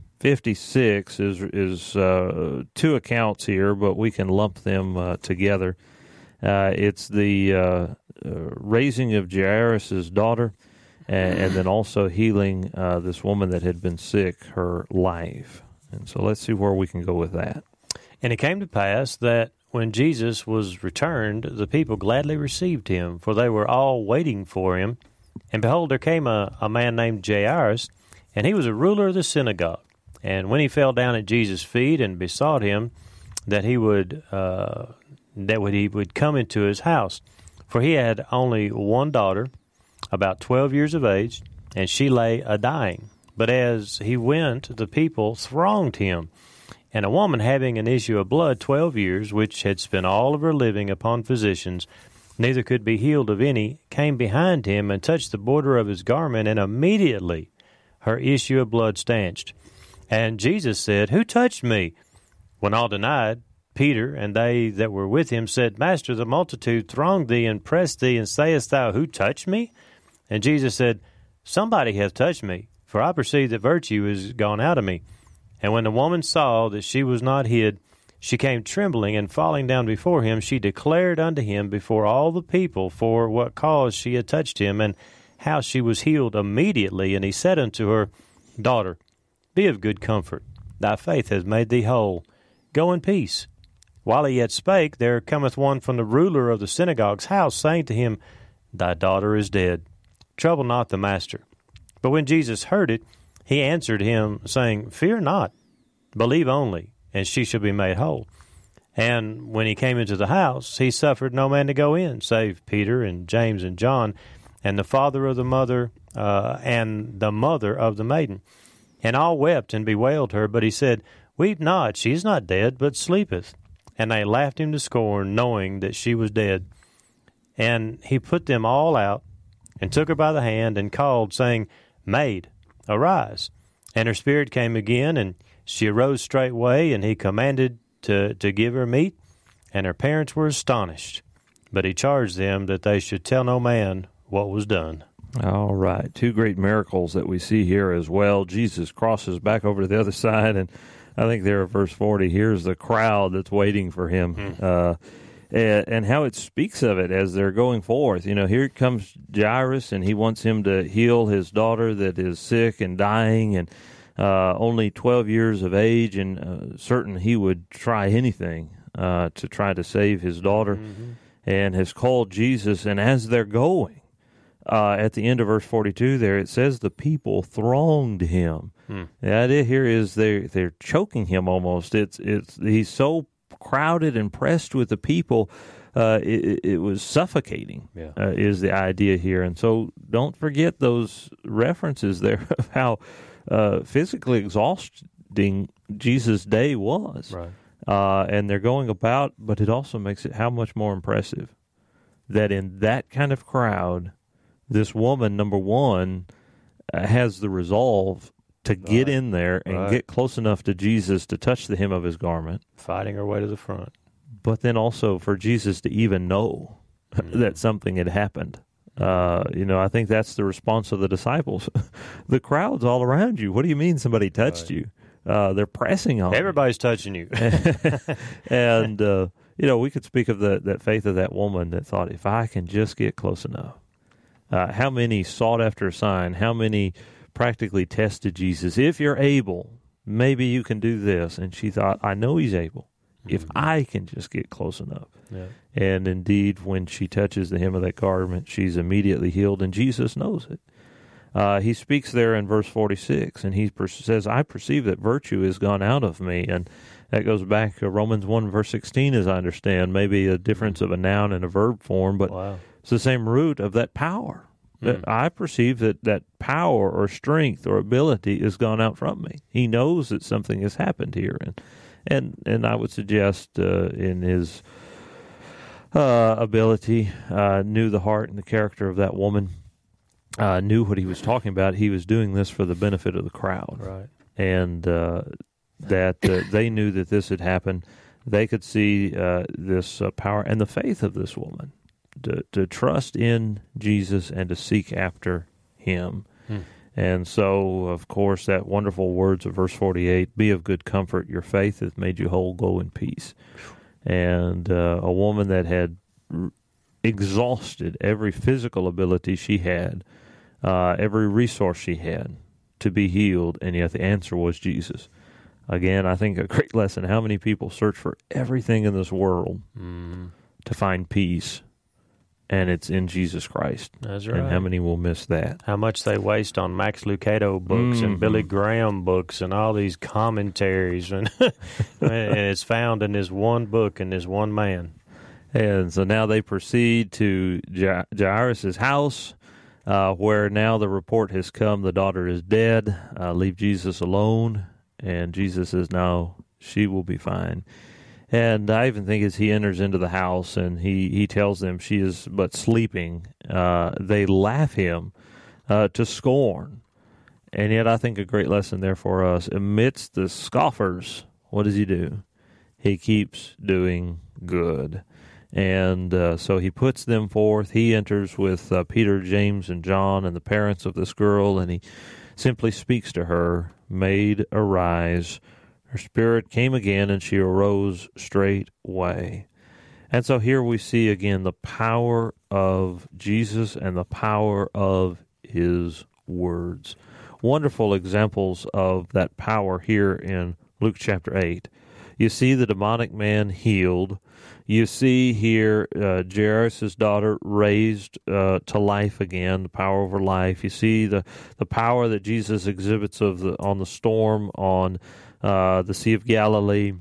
Speaker 1: 56 is two accounts here, but we can lump them together. It's the raising of Jairus' daughter, and then also healing this woman that had been sick her life. And so let's see where we can go with that.
Speaker 2: And it came to pass that when Jesus was returned, the people gladly received him, for they were all waiting for him. And behold, there came a man named Jairus, and he was a ruler of the synagogue. And when he fell down at Jesus' feet and besought him that he would come into his house, for he had only one daughter, about 12 years of age, and she lay a-dying. But as he went, the people thronged him. And a woman having an issue of blood 12 years, which had spent all of her living upon physicians, neither could be healed of any, came behind him and touched the border of his garment, and immediately her issue of blood stanched. And Jesus said, who touched me? When all denied, Peter and they that were with him said, Master, the multitude thronged thee and pressed thee, and sayest thou, who touched me? And Jesus said, somebody hath touched me, for I perceive that virtue is gone out of me. And when the woman saw that she was not hid, she came trembling, and falling down before him, she declared unto him before all the people for what cause she had touched him, and how she was healed immediately. And he said unto her, Daughter, be of good comfort. Thy faith has made thee whole. Go in peace. While he yet spake, there cometh one from the ruler of the synagogue's house, saying to him, Thy daughter is dead. Trouble not the master. But when Jesus heard it, he answered him, saying, Fear not, believe only, and she shall be made whole. And when he came into the house, he suffered no man to go in, save Peter and James and John, and the father of the mother, and the mother of the maiden. And all wept and bewailed her, but he said, Weep not, she is not dead, but sleepeth. And they laughed him to scorn, knowing that she was dead. And he put them all out, and took her by the hand, and called, saying, Maid, arise. And her spirit came again, and she arose straightway, and he commanded to give her meat. And her parents were astonished, But he charged them that they should tell no man what was done.
Speaker 1: All right. Two great miracles that we see here as well. Jesus crosses back over to the other side, and I think there at verse 40, here's the crowd that's waiting for him. And how it speaks of it as they're going forth. You know, here comes Jairus, and he wants him to heal his daughter that is sick and dying, and only 12 years of age, and certain he would try anything to try to save his daughter, and has called Jesus. And as they're going, at the end of verse 42 there, it says the people thronged him. The idea here is they're choking him almost. He's so crowded and pressed with the people, it was suffocating, is the idea here. And so don't forget those references there of how physically exhausting Jesus' day was.
Speaker 2: Right.
Speaker 1: And they're going about, but it also makes it how much more impressive that in that kind of crowd, this woman, number one, has the resolve to get in there and get close enough to Jesus to touch the hem of his garment.
Speaker 2: Fighting her way to the front.
Speaker 1: But then also for Jesus to even know that something had happened. I think that's the response of the disciples. The crowd's all around you. What do you mean somebody touched you? They're pressing on
Speaker 2: Everybody's touching you.
Speaker 1: And, we could speak of that faith of that woman that thought, if I can just get close enough. How many sought after a sign? How many practically tested Jesus? If you're able, maybe you can do this. And she thought, I know he's able. If I can just get close enough. Yeah. And indeed, when she touches the hem of that garment, she's immediately healed, and Jesus knows it. He speaks there in verse 46, and he says, I perceive that virtue is gone out of me. And that goes back to Romans 1, verse 16, as I understand, maybe a difference of a noun and a verb form, but it's the same root of that power. That I perceive that power or strength or ability is gone out from me. He knows that something has happened here, and I would suggest in his ability, knew the heart and the character of that woman, knew what he was talking about. He was doing this for the benefit of the crowd,
Speaker 2: right?
Speaker 1: And that they knew that this had happened. They could see this power and the faith of this woman. To trust in Jesus and to seek after him. And so, of course, that wonderful words of verse 48, be of good comfort, your faith hath made you whole, go in peace. And a woman that had exhausted every physical ability she had, every resource she had to be healed, and yet the answer was Jesus. Again, I think a great lesson. How many people search for everything in this world to find peace? And it's in Jesus Christ.
Speaker 2: That's right.
Speaker 1: And how many will miss that?
Speaker 2: How much they waste on Max Lucado books and Billy Graham books and all these commentaries. And it's found in this one book and this one man.
Speaker 1: And so now they proceed to Jairus' house, where now the report has come, the daughter is dead. Leave Jesus alone. And Jesus says, no, she will be fine. And I even think as he enters into the house and he tells them she is but sleeping, they laugh him to scorn. And yet I think a great lesson there for us. Amidst the scoffers, what does he do? He keeps doing good. And so he puts them forth. He enters with Peter, James, and John and the parents of this girl, and he simply speaks to her, Maid, arise. Her spirit came again, and she arose straightway. And so here we see again the power of Jesus and the power of his words. Wonderful examples of that power here in Luke chapter 8. You see the demonic man healed. You see here Jairus' daughter raised to life again, the power over life. You see the power that Jesus exhibits on the storm on the Sea of Galilee.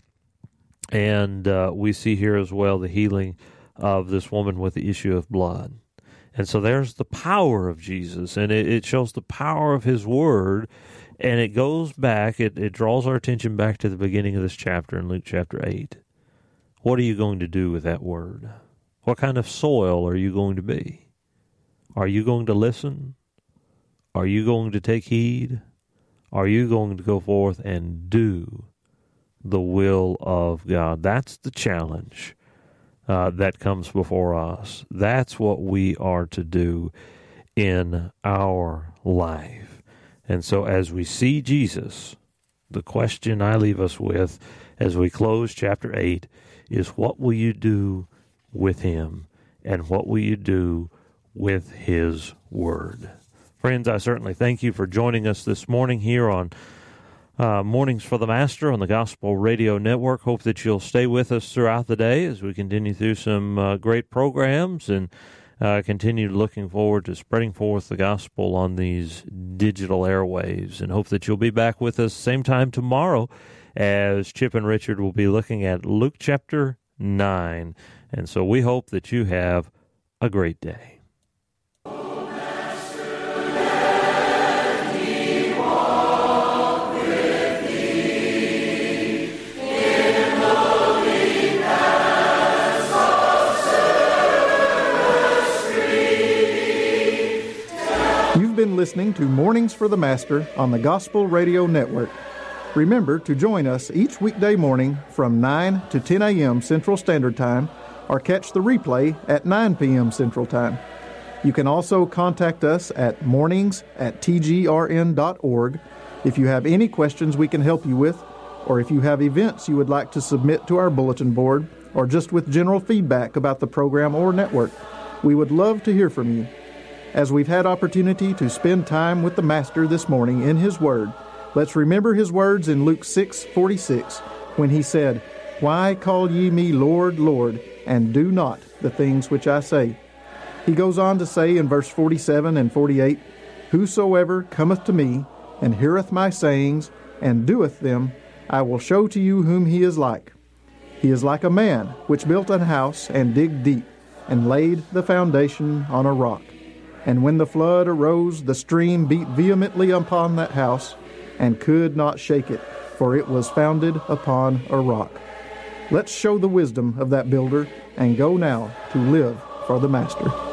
Speaker 1: And we see here as well the healing of this woman with the issue of blood. And so there's the power of Jesus, and it shows the power of his word, and it goes back, it draws our attention back to the beginning of this chapter in Luke chapter 8. What are you going to do with that word? What kind of soil are you going to be? Are you going to listen? Are you going to take heed? Are you going to go forth and do the will of God? That's the challenge that comes before us. That's what we are to do in our life. And so as we see Jesus, the question I leave us with as we close chapter 8 is, what will you do with him? And what will you do with his word? Friends, I certainly thank you for joining us this morning here on Mornings for the Master on the Gospel Radio Network. Hope that you'll stay with us throughout the day as we continue through some great programs and continue looking forward to spreading forth the gospel on these digital airwaves. And hope that you'll be back with us same time tomorrow as Chip and Richard will be looking at Luke chapter 9. And so we hope that you have a great day.
Speaker 3: You've been listening to Mornings for the Master on the Gospel Radio Network. Remember to join us each weekday morning from 9 to 10 a.m. Central Standard Time, or catch the replay at 9 p.m. Central Time. You can also contact us at mornings@tgrn.org if you have any questions we can help you with, or if you have events you would like to submit to our bulletin board, or just with general feedback about the program or network. We would love to hear from you. As we've had opportunity to spend time with the Master this morning in His Word, let's remember His words in Luke 6:46, when He said, "Why call ye me Lord, Lord, and do not the things which I say?" He goes on to say in verse 47 and 48, "Whosoever cometh to me, and heareth my sayings, and doeth them, I will show to you whom he is like. He is like a man which built an house, and digged deep, and laid the foundation on a rock. And when the flood arose, the stream beat vehemently upon that house, and could not shake it, for it was founded upon a rock." Let's show the wisdom of that builder, and go now to live for the Master.